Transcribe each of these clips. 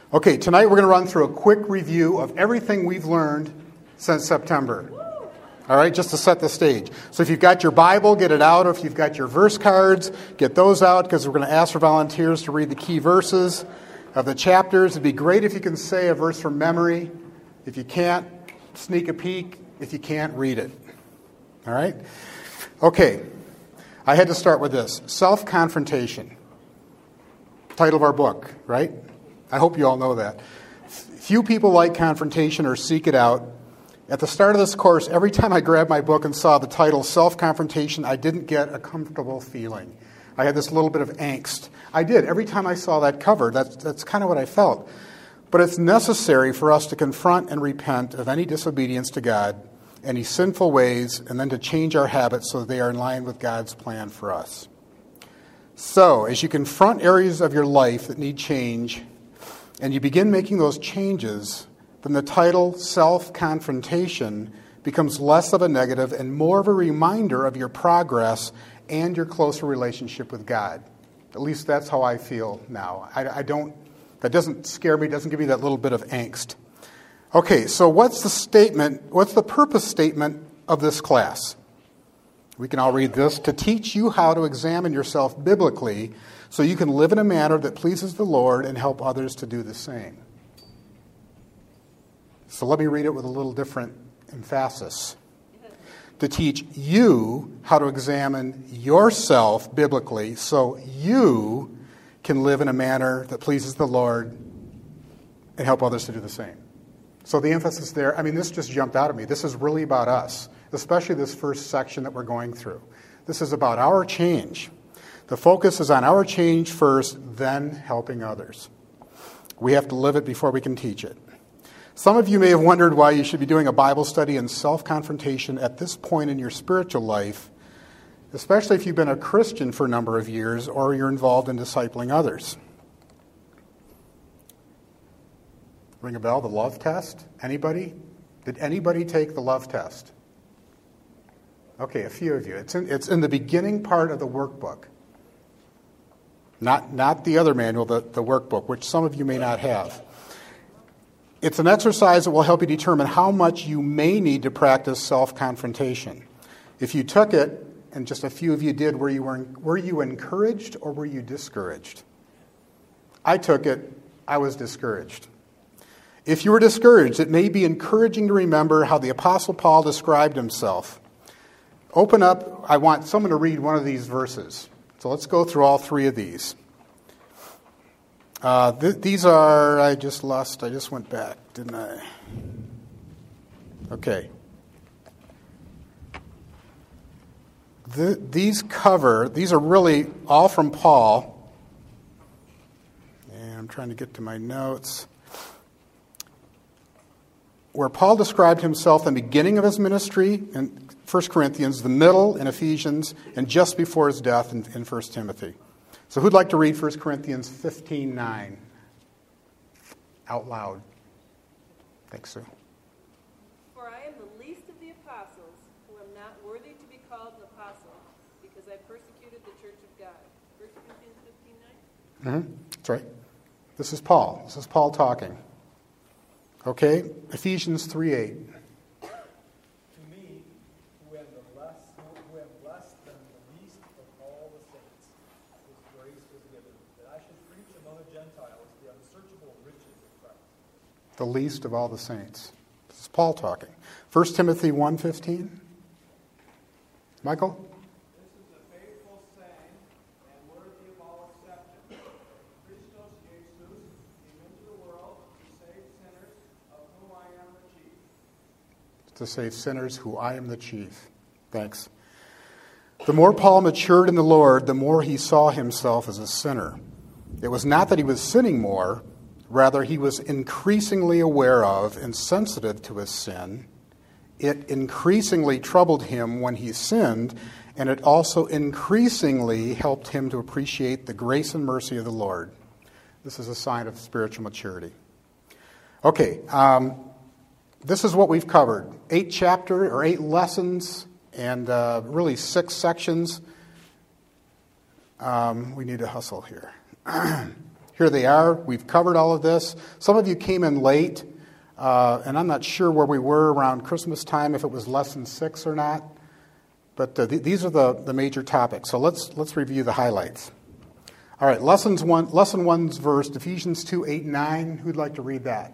Okay, tonight we're going to run through a quick review of everything we've learned since September. All right, just to set the stage. So if you've got your Bible, get it out. Or if you've got your verse cards, get those out, because we're going to ask for volunteers to read the key verses of the chapters. It'd be great if you can say a verse from memory. If you can't, sneak a peek. If you can't, read it. All right? Okay, I had to start with this. Self-confrontation. Title of our book, right? I hope you all know that. Few people like confrontation or seek it out. At the start of this course, every time I grabbed my book and saw the title Self-Confrontation, I didn't get a comfortable feeling. I had this little bit of angst. I did. Every time I saw that cover, that's kind of what I felt. But it's necessary for us to confront and repent of any disobedience to God, any sinful ways, and then to change our habits so that they are in line with God's plan for us. So, as you confront areas of your life that need change, and you begin making those changes, then the title, Self-Confrontation, becomes less of a negative and more of a reminder of your progress and your closer relationship with God. At least that's how I feel now. That doesn't scare me, doesn't give me that little bit of angst. Okay, so what's the purpose statement of this class? We can all read this. To teach you how to examine yourself biblically so you can live in a manner that pleases the Lord and help others to do the same. So let me read it with a little different emphasis. To teach you how to examine yourself biblically so you can live in a manner that pleases the Lord and help others to do the same. So the emphasis there, this just jumped out at me. This is really about us, especially this first section that we're going through. This is about our change. The focus is on our change first, then helping others. We have to live it before we can teach it. Some of you may have wondered why you should be doing a Bible study in self-confrontation at this point in your spiritual life, especially if you've been a Christian for a number of years or you're involved in discipling others. Ring a bell, the love test? Anybody? Did anybody take the love test? Okay, a few of you. It's in the beginning part of the workbook. Not the other manual, the workbook, which some of you may not have. It's an exercise that will help you determine how much you may need to practice self-confrontation. If you took it, and just a few of you did, were you encouraged or were you discouraged? I took it, I was discouraged. If you were discouraged, it may be encouraging to remember how the Apostle Paul described himself. Open up, I want someone to read one of these verses. So let's go through all three of these. These are, I just went back, didn't I? Okay. These are really all from Paul. And I'm trying to get to my notes. Where Paul described himself in the beginning of his ministry in 1 Corinthians, the middle in Ephesians, and just before his death in 1 Timothy. So who'd like to read 1 Corinthians 15:9 out loud? Thanks, Sue. For I am the least of the apostles, who am not worthy to be called an apostle, because I persecuted the church of God. 1 Corinthians 15:9? That's right. This is Paul. This is Paul talking. Okay, Ephesians 3:8. To me, who am less than the least of all the saints, His grace was given, that I should preach among the Gentiles the unsearchable riches of Christ. The least of all the saints. This is Paul talking. 1 Timothy 1:15. Michael? To save sinners, who I am the chief. Thanks. The more Paul matured in the Lord, the more he saw himself as a sinner. It was not that he was sinning more, rather he was increasingly aware of and sensitive to his sin. It increasingly troubled him when he sinned, and it also increasingly helped him to appreciate the grace and mercy of the Lord. This is a sign of spiritual maturity. Okay, this is what we've covered. 8 lessons and really 6 sections. We need to hustle here. here they are. We've covered all of this. Some of you came in late, and I'm not sure where we were around Christmas time, if it was lesson 6 or not. But these are the major topics. So let's review the highlights. All right, lesson 1's verse, Ephesians 2, 8 and 9. Who'd like to read that?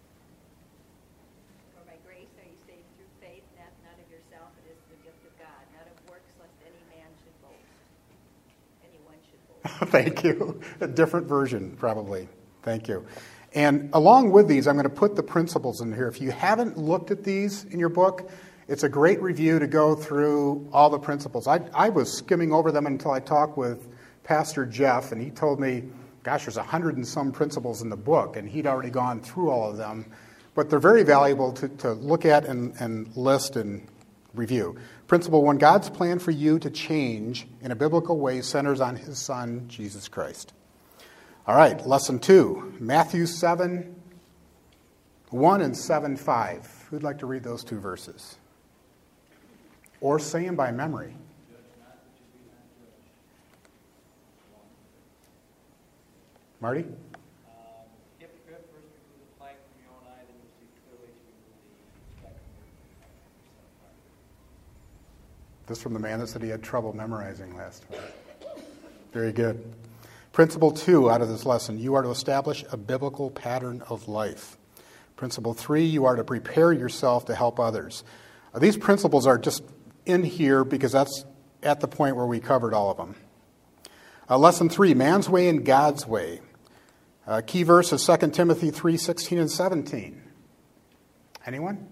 For by grace are you saved through faith, that not of yourself, it is the gift of God, not of works, lest any man should boast. Anyone should boast. Thank you. A different version, probably. Thank you. And along with these, I'm going to put the principles in here. If you haven't looked at these in your book, it's a great review to go through all the principles. I was skimming over them until I talked with Pastor Jeff, and he told me, gosh, there's 100 and some principles in the book, and he'd already gone through all of them. But they're very valuable to look at and list and review. Principle 1, God's plan for you to change in a biblical way centers on his Son, Jesus Christ. All right, lesson 2, Matthew 7, 1 and 7, 5. Who'd like to read those 2 verses? Or say them by memory. Marty? Hypocrite, first remove the plank from your own eye, then you'll see clearly to remove the speck from your eye. This from the man that said he had trouble memorizing last time. Very good. Principle 2 out of this lesson, you are to establish a biblical pattern of life. Principle 3, you are to prepare yourself to help others. These principles are just in here because that's at the point where we covered all of them. Lesson 3, man's way and God's way. Key verse is 2 Timothy 3, 16 and 17. Anyone?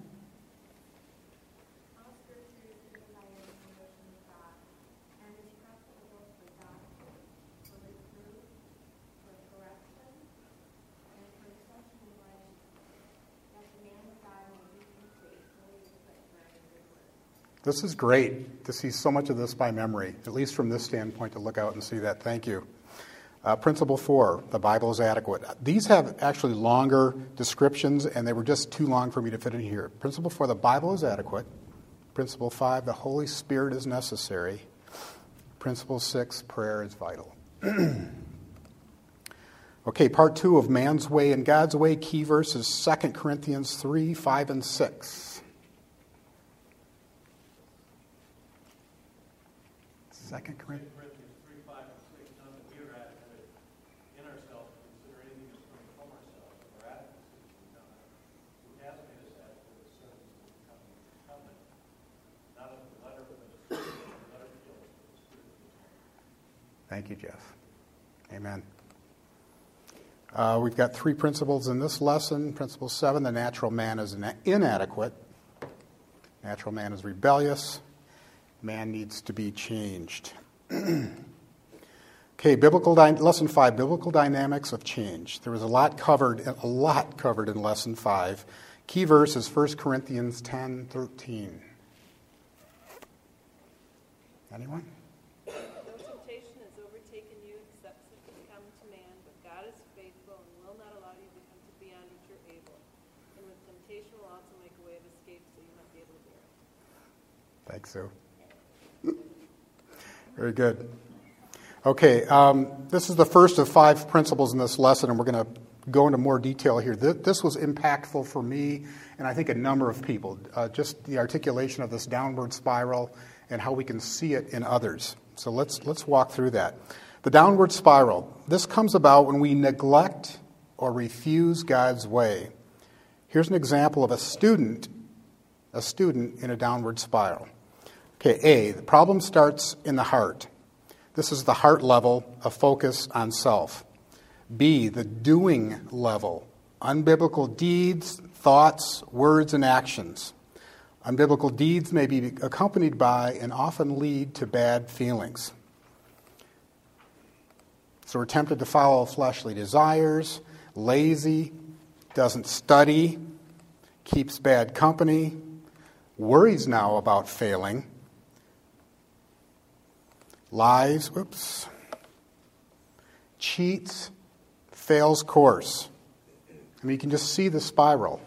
All scripture is given by inspiration of God, and is profitable for doctrine, for reproof, for correction, and for instruction in righteousness, that the man of God may be complete, fully equipped for every good work. This is great to see so much of this by memory, at least from this standpoint, to look out and see that. Thank you. Principle 4, the Bible is adequate. These have actually longer descriptions, and they were just too long for me to fit in here. Principle 4, the Bible is adequate. Principle 5, the Holy Spirit is necessary. Principle 6, prayer is vital. Okay, part 2 of man's way and God's way. Key verse is 2 Corinthians 3, 5 and 6. 2 Corinthians. Thank you, Jeff. Amen. We've got 3 principles in this lesson. Principle 7, the natural man is inadequate. Natural man is rebellious. Man needs to be changed. Okay, lesson 5, biblical dynamics of change. There was a lot covered in lesson 5. Key verse is 1 Corinthians 10, 13. Anyone? Thanks, Sue. Very good. Okay, this is the first of 5 principles in this lesson, and we're going to go into more detail here. This was impactful for me, and I think a number of people. Just the articulation of this downward spiral and how we can see it in others. So let's walk through that. The downward spiral. This comes about when we neglect or refuse God's way. Here's an example of a student in a downward spiral. Okay, A, the problem starts in the heart. This is the heart level of focus on self. B, the doing level, unbiblical deeds, thoughts, words, and actions. Unbiblical deeds may be accompanied by and often lead to bad feelings. So we're tempted to follow fleshly desires, lazy, doesn't study, keeps bad company, worries now about failing, lies, cheats, fails course. I mean, you can just see the spiral.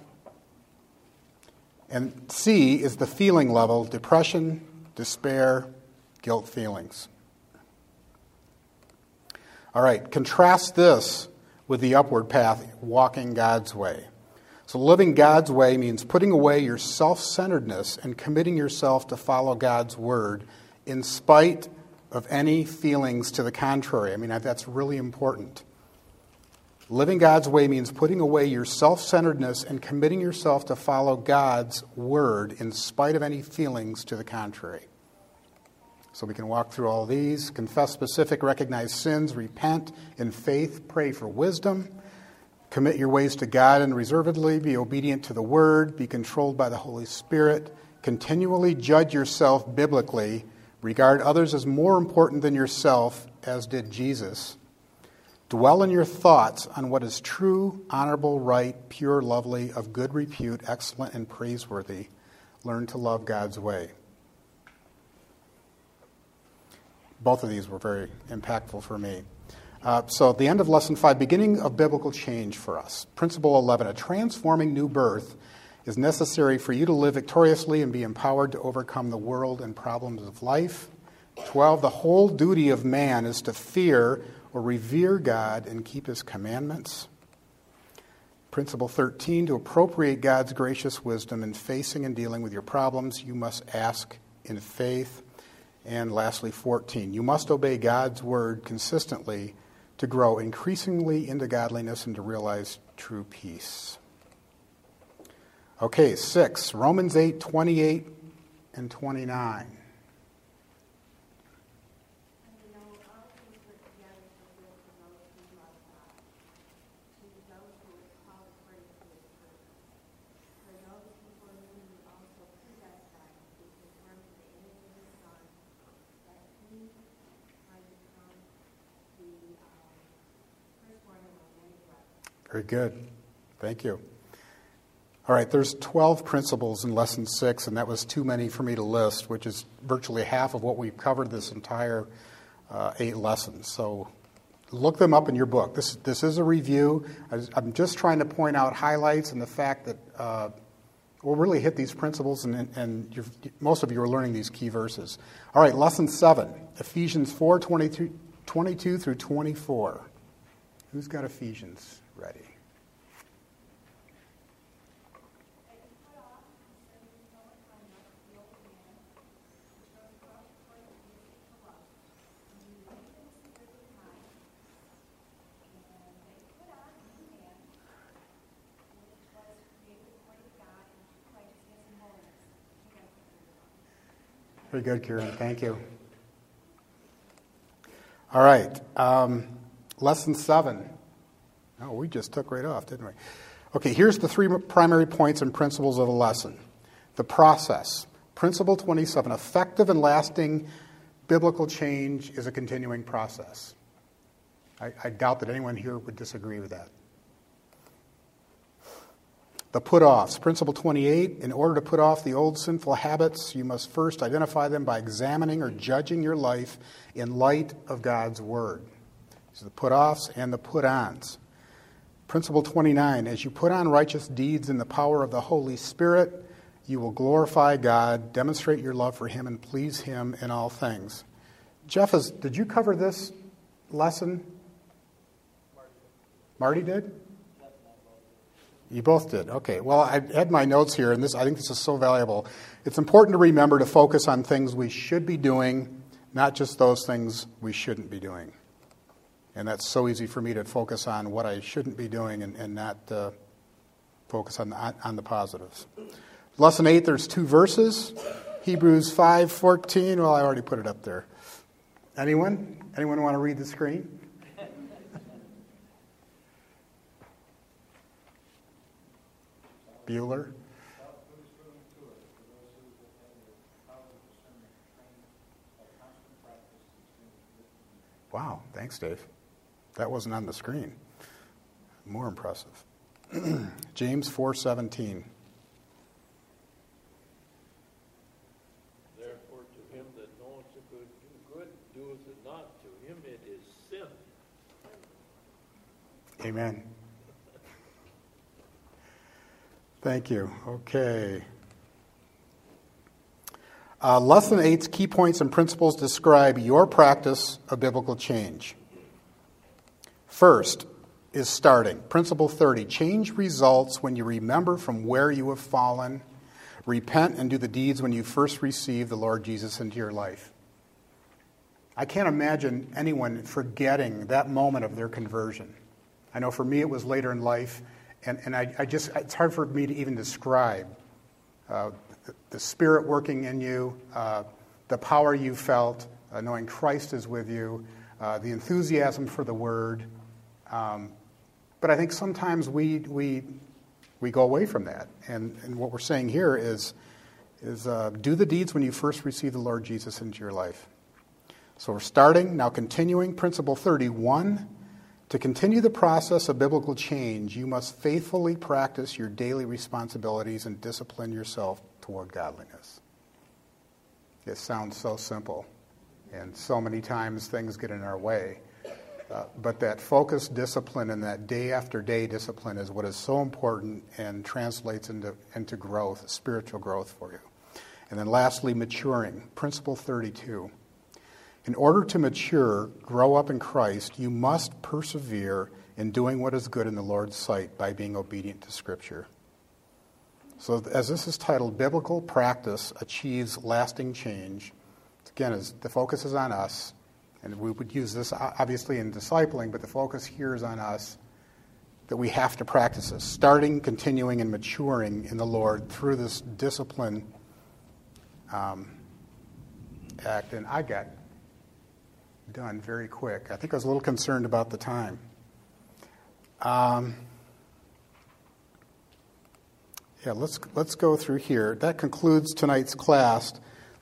And C is the feeling level, depression, despair, guilt feelings. All right, contrast this with the upward path, walking God's way. So living God's way means putting away your self-centeredness and committing yourself to follow God's word in spite of any feelings to the contrary. I mean, that's really important. Living God's way means putting away your self-centeredness and committing yourself to follow God's word in spite of any feelings to the contrary. So we can walk through all these. Confess specific, recognize sins, repent in faith, pray for wisdom, commit your ways to God and reservedly, be obedient to the word, be controlled by the Holy Spirit, continually judge yourself biblically, regard others as more important than yourself, as did Jesus. Dwell in your thoughts on what is true, honorable, right, pure, lovely, of good repute, excellent, and praiseworthy. Learn to love God's way. Both of these were very impactful for me. So at the end of Lesson 5, beginning of biblical change for us. Principle 11, a transforming new birth is necessary for you to live victoriously and be empowered to overcome the world and problems of life. 12, the whole duty of man is to fear or revere God and keep his commandments. Principle 13, to appropriate God's gracious wisdom in facing and dealing with your problems, you must ask in faith. And lastly, 14, you must obey God's word consistently to grow increasingly into godliness and to realize true peace. Okay, 6, Romans 8, 28 and 29. Very good. Thank you. All right, there's 12 principles in Lesson 6, and that was too many for me to list, which is virtually half of what we've covered this entire 8 lessons. So look them up in your book. This is a review. I'm just trying to point out highlights and the fact that we'll really hit these principles, and most of you are learning these key verses. All right, Lesson 7, Ephesians 4, 22 through 24. Who's got Ephesians ready? Very good, Kieran. Thank you. All right. Lesson 7. Oh, we just took right off, didn't we? Okay, here's the 3 primary points and principles of the lesson. The process. Principle 27. Effective and lasting biblical change is a continuing process. I doubt that anyone here would disagree with that. The put-offs. Principle 28, in order to put off the old sinful habits, you must first identify them by examining or judging your life in light of God's Word. These are the put-offs and the put-ons. Principle 29, as you put on righteous deeds in the power of the Holy Spirit, you will glorify God, demonstrate your love for Him, and please Him in all things. Jeff, did you cover this lesson? Marty did? You both did. Okay. Well, I had my notes here, and I think this is so valuable. It's important to remember to focus on things we should be doing, not just those things we shouldn't be doing. And that's so easy for me to focus on what I shouldn't be doing and not focus on the positives. Lesson 8, there's 2 verses. Hebrews 5:14. Well, I already put it up there. Anyone? Anyone want to read the screen? Bueller? Wow, thanks, Dave. That wasn't on the screen. More impressive. James 4:17. Therefore, to him that knoweth the good, doeth it not, to him it is sin. Amen. Thank you. Okay. Lesson 8's key points and principles describe your practice of biblical change. First, is starting. Principle 30, change results when you remember from where you have fallen. Repent and do the deeds when you first received the Lord Jesus into your life. I can't imagine anyone forgetting that moment of their conversion. I know for me it was later in life, and I just, it's hard for me to even describe the Spirit working in you, the power you felt, knowing Christ is with you, the enthusiasm for the Word. But I think sometimes we go away from that. And what we're saying here is do the deeds when you first receive the Lord Jesus into your life. So we're starting, now continuing. Principle 31, to continue the process of biblical change, you must faithfully practice your daily responsibilities and discipline yourself toward godliness. It sounds so simple, and so many times things get in our way. But that focused discipline and that day after day discipline is what is so important and translates into growth, spiritual growth for you. And then lastly, maturing. Principle 32. In order to mature, grow up in Christ, you must persevere in doing what is good in the Lord's sight by being obedient to Scripture. So as this is titled, Biblical Practice Achieves Lasting Change, again, the focus is on us. And we would use this obviously in discipling, but the focus here is on us, that we have to practice this, starting, continuing, and maturing in the Lord through this discipline act. And I got done very quick. I think I was a little concerned about the time. Let's go through here. That concludes tonight's class.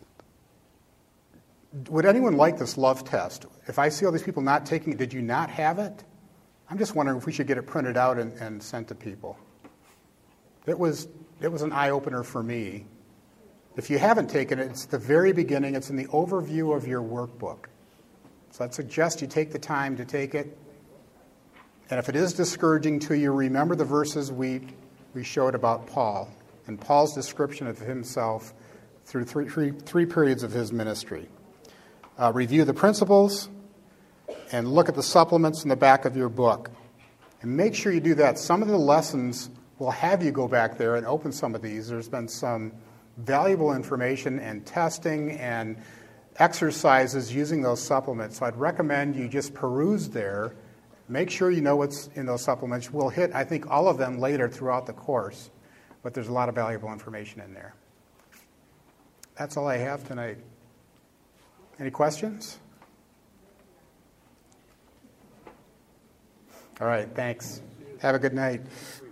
Would anyone like this love test? If I see all these people not taking it, did you not have it? I'm just wondering if we should get it printed out and sent to people. It was an eye-opener for me. If you haven't taken it, it's the very beginning. It's in the overview of your workbook. So I'd suggest you take the time to take it. And if it is discouraging to you, remember the verses we showed about Paul and Paul's description of himself through three periods of his ministry. Review the principles and look at the supplements in the back of your book. And make sure you do that. Some of the lessons will have you go back there and open some of these. There's been some valuable information and testing and exercises using those supplements. So I'd recommend you just peruse there. Make sure you know what's in those supplements. We'll hit, I think, all of them later throughout the course, but there's a lot of valuable information in there. That's all I have tonight. Any questions? All right, thanks. Have a good night.